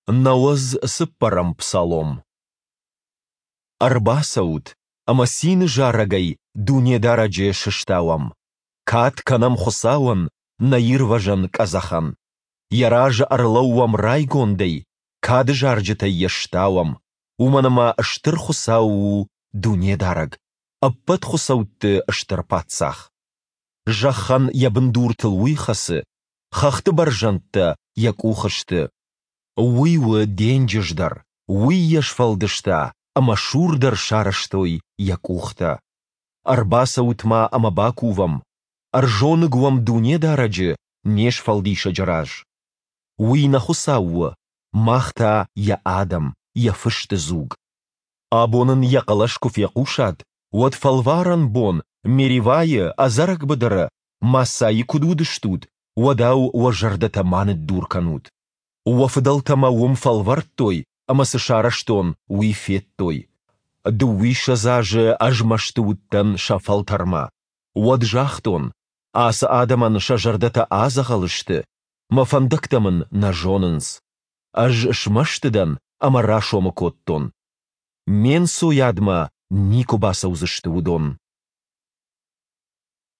Науыз сыппарам псалом. Арбасаут, амасин жарагай, дунедараджи шиштауам. Кат канам хусауан, наирважан казахан. Яраж арлауам райгондей, кад жарджитай ештауам. Уманама штыр хусау дунедараг. Аппат хусаутты штыр патсах. Жахан ябындуртыл уйхасы, хахты баржантты як ухышты. Уйвы денджиждар, уй яшфалдышта, ама шурдар шараштой як ухта. Арбаса утма ама бакувам, аржоны гуам дуне дараджы, неш фалдиша джараж. Уй нахусауы, махта я адам, я фышты зуг. Абонын якалашкуф якушат, вот фалваран бон, меривае азарак бадара, масаи кудудыштут, вадау уажардата маныт дурканут. Уафдалтама ум фалвартой, ама сышараштон уифеттой. Дуиша заже ажмаштуттан шафалтарма. Уаджахтон, ас адаман шажардата азағалышты, мафандактамын нажонынс. Аж шмаштыдан ама рашомы коттон. Мен соядма нику баса узышты удон.